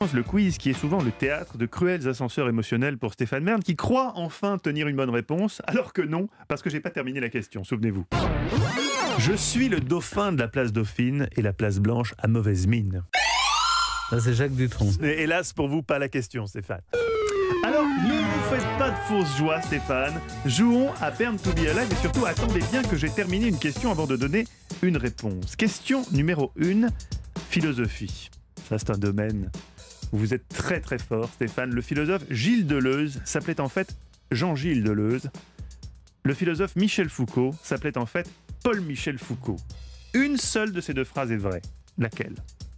Le quiz qui est souvent le théâtre de cruels ascenseurs émotionnels pour Stéphane Merne qui croit enfin tenir une bonne réponse, alors que non, parce que j'ai pas terminé la question, souvenez-vous. Je suis le dauphin de la place Dauphine et la place Blanche à mauvaise mine. Ça, c'est Jacques Dutronc. Et hélas pour vous, pas la question, Stéphane. Alors, ne vous faites pas de fausse joie, Stéphane. Jouons à Burn to be Alive et surtout attendez bien que j'ai terminé une question avant de donner une réponse. Question numéro 1, philosophie. Ça, c'est un domaine où vous êtes très très fort, Stéphane. Le philosophe Gilles Deleuze s'appelait en fait Jean-Gilles Deleuze. Le philosophe Michel Foucault s'appelait en fait Paul-Michel Foucault. Une seule de ces deux phrases est vraie. Laquelle ?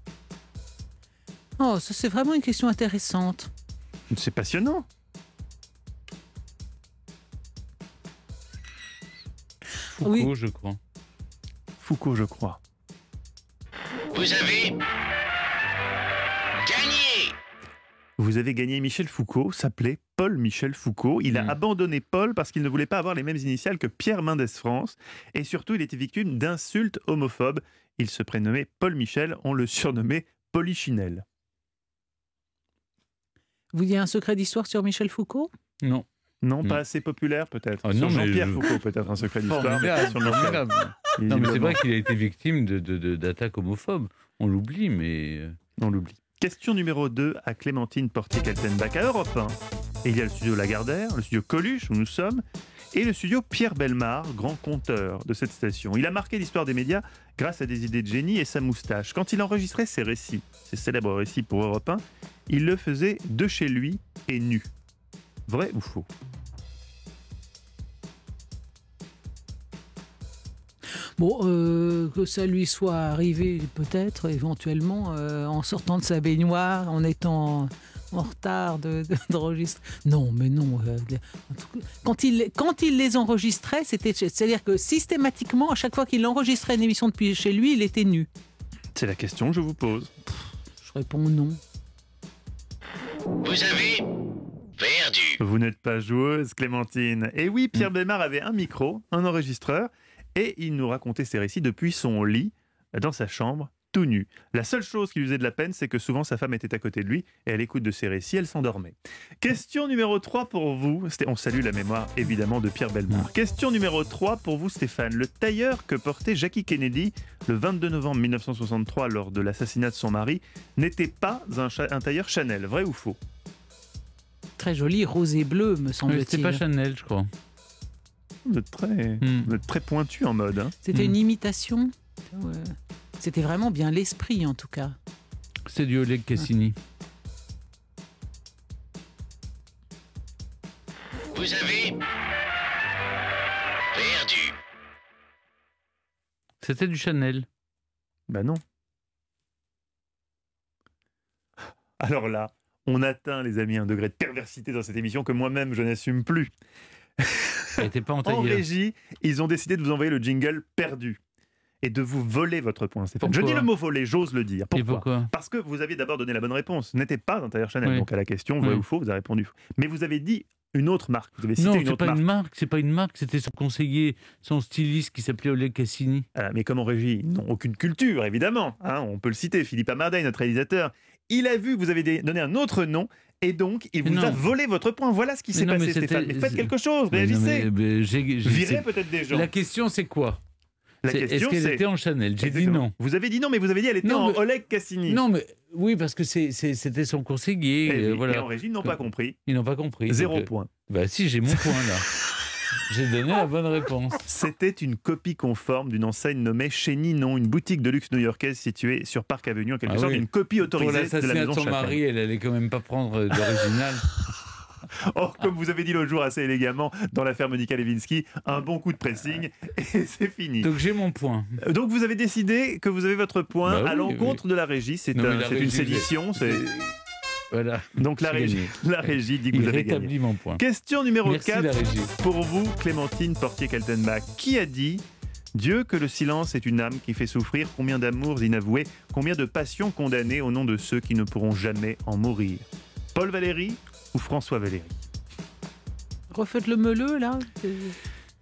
Oh, ça c'est vraiment une question intéressante. C'est passionnant. Foucault, Oui. je crois. Foucault, je crois. Vous avez gagné. Vous avez gagné. Michel Foucault s'appelait Paul-Michel Foucault. Il a abandonné Paul parce qu'il ne voulait pas avoir les mêmes initiales que Pierre Mendès France. Et surtout, il était victime d'insultes homophobes. Il se prénommait Paul-Michel. On le surnommait Polichinelle. Vous dites un secret d'histoire sur Michel Foucault ? Non. Non, pas assez populaire peut-être. Ah, sur non, mais Jean-Pierre je- Foucault peut-être un secret d'histoire. mais pas Formidable, sur Michel. formidable. Non, mais c'est Visiblement, vrai qu'il a été victime d'attaques homophobes. On l'oublie, mais... on l'oublie. Question numéro 2 à Clémentine Portier-Kaltenbach à Europe 1. Et il y a le studio Lagardère, le studio Coluche où nous sommes, et le studio Pierre Bellemare, grand conteur de cette station. Il a marqué l'histoire des médias grâce à des idées de génie et sa moustache. Quand il enregistrait ses récits, ses célèbres récits pour Europe 1, il le faisait de chez lui et nu. Vrai ou faux ? Bon, que ça lui soit arrivé peut-être, éventuellement, en sortant de sa baignoire, en étant en retard d'enregistrer. Non, mais non. Quand il les enregistrait, c'est-à-dire que systématiquement, à chaque fois qu'il enregistrait une émission depuis chez lui, il était nu. C'est la question que je vous pose. Je réponds non. Vous avez perdu. Vous n'êtes pas joueuse, Clémentine. Et oui, Pierre Bellemare avait un micro, un enregistreur, et il nous racontait ses récits depuis son lit, dans sa chambre, tout nu. La seule chose qui lui faisait de la peine, c'est que souvent sa femme était à côté de lui, et à l'écoute de ses récits, elle s'endormait. Question numéro 3 pour vous. On salue la mémoire, évidemment, de Pierre Bellemare. Question numéro 3 pour vous, Stéphane. Le tailleur que portait Jackie Kennedy le 22 novembre 1963 lors de l'assassinat de son mari n'était pas un tailleur Chanel. Vrai ou faux ? Très joli, rose et bleu, me Mais semble-t-il. c'était pas Chanel, je crois. Vous êtes très pointu en mode. Hein. C'était une imitation. Ouais. C'était vraiment bien l'esprit, en tout cas. C'est du Oleg Cassini. Vous avez perdu. C'était du Chanel. Ben non. Alors là, on atteint, les amis, un degré de perversité dans cette émission que moi-même je n'assume plus. Elle n'était pas en En tailleur. régie, ils ont décidé de vous envoyer le jingle perdu et de vous voler votre point, Stéphane. Pourquoi Je dis le mot voler, j'ose le dire. Et pourquoi ? Parce que vous aviez d'abord donné la bonne réponse. Ce n'était pas un tailleur Chanel. Oui. Donc à la question, vrai Oui. ou faux, vous avez répondu faux. Mais vous avez dit une autre marque. Vous avez cité Non, une c'est autre pas marque. une marque, c'est pas une marque, c'était son conseiller, son styliste qui s'appelait Oleg Cassini. Mais comme en régie, ils n'ont aucune culture, évidemment. Hein, on peut le citer, Philippe Amardaï, notre réalisateur. Il a vu que vous avez donné un autre nom et donc il vous a volé votre point. Voilà ce qui s'est non, passé, mais c'était- Stéphane. Mais faites quelque chose, Mais non, réagissez. mais Virez c'est- peut-être des gens. La question, c'est quoi ? La Est-ce question, qu'elle c'est... était en Chanel ? J'ai dit Exactement. non. Vous avez dit non, mais vous avez dit elle était Non, en mais- Oleg Cassini. Non, mais oui, parce que c'était son conseiller. Eh oui, voilà. Et en régie, ils n'ont pas compris. Ils n'ont pas compris. 0 donc, point. Bah si, j'ai mon point là. J'ai donné la bonne réponse. C'était une copie conforme d'une enseigne nommée Chez Ninon, une boutique de luxe new-yorkaise située sur Park Avenue, en quelque Ah sorte oui. une copie Pour autorisée de la l'assassinat de maison son Châtelaine. mari, elle allait quand même pas prendre d'original. Oh, comme vous avez dit l'autre jour assez élégamment dans l'affaire Monica Lewinsky, un bon coup de pressing et c'est fini. Donc j'ai mon point. Donc vous avez décidé que vous avez votre point Bah à oui, l'encontre de la régie. C'est Non, mais la une régie, sédition. Voilà. Donc la J'ai régie dit que Il vous avez gagné. rétablit mon point. Question numéro Merci 4 la régie. pour vous, Clémentine Portier-Kaltenbach. Qui a dit « Dieu que le silence est une âme qui fait souffrir, combien d'amours inavoués, combien de passions condamnées au nom de ceux qui ne pourront jamais en mourir » Paul Valéry ou François Valéry? Refaites le meuleux, là.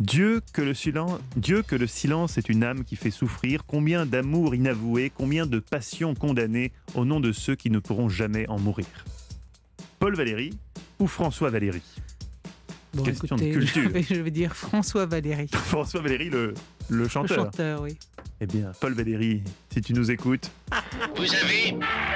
Dieu que le silence est une âme qui fait souffrir. Combien d'amour inavoué, combien de passions condamnées au nom de ceux qui ne pourront jamais en mourir. Paul Valéry ou François Valéry? Bon, Question de écoutez, culture. je vais dire François Valéry. François Valéry, le Le chanteur. chanteur, oui. Eh bien, Paul Valéry, si tu nous écoutes. Vous avez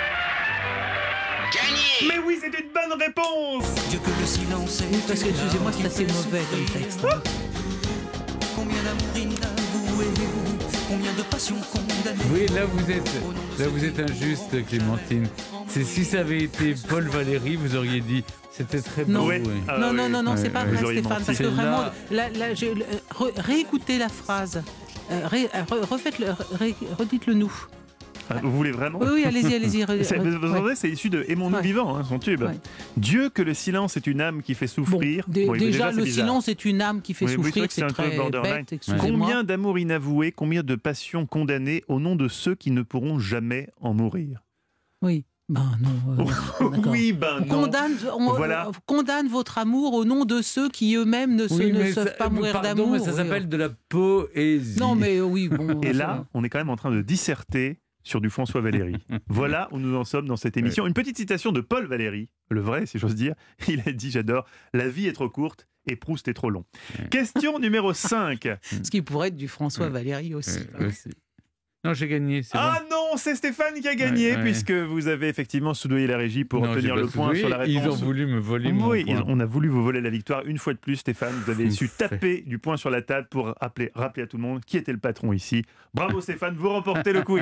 gagné. Mais oui, c'est une bonne réponse. Dieu que le silence est Oui, parce que, une excusez-moi, âme c'est assez qui fait mauvais comme souffrir. texte. Hein. Combien d'amour inavoué, combien de passions condamnées. Oui, là vous êtes injuste, Clémentine. C'est si ça avait été Paul Valéry, vous auriez dit c'était très beau. Non. Ouais. oui. Ah, Non, oui. non, non, non, c'est Ouais, pas ouais. vrai, Vous auriez Stéphane, menti. parce que C'est vraiment, là- réécoutez la phrase. Refaites-le, redites-le nous. Ah, vous voulez vraiment? Oui, oui, allez-y. Vous Ouais. entendez, c'est issu de Aimons-nous Ouais. vivants, son tube. Ouais. Dieu que le silence est une âme qui fait Bon, souffrir. Bon, déjà, c'est le bizarre. silence est une âme qui fait Oui, oui, c'est souffrir, vrai que c'est c'est un peu très borderline. bête, excusez-moi. Combien d'amour inavoué, combien de passions condamnées au nom de ceux qui ne pourront jamais en mourir? Oui, ben non. d'accord. Oui, ben non. Voilà. Condamne votre amour au nom de ceux qui eux-mêmes ne savent pas mourir pardon, d'amour. mais ça oui. s'appelle de la poésie. Non, mais oui, bon. Et là, on est quand même en train de disserter sur du François Valéry. Voilà où nous en sommes dans cette émission. Une petite citation de Paul Valéry, le vrai, si j'ose dire. Il a dit, j'adore, la vie est trop courte et Proust est trop long. Question numéro 5. Ce qui pourrait être du François Valéry aussi. Aussi. Non, j'ai gagné, c'est Ah bon. non, c'est Stéphane qui a gagné, Ouais, ouais. puisque vous avez effectivement soudoyé la régie pour Non, obtenir j'ai le pas point soulevé, sur la réponse. Ils ont voulu me voler mon Oui, point. on a voulu vous voler la victoire une fois de plus, Stéphane. Vous avez su Ouf. taper du poing sur la table pour rappeler à tout le monde qui était le patron ici. Bravo Stéphane, vous remportez le quiz.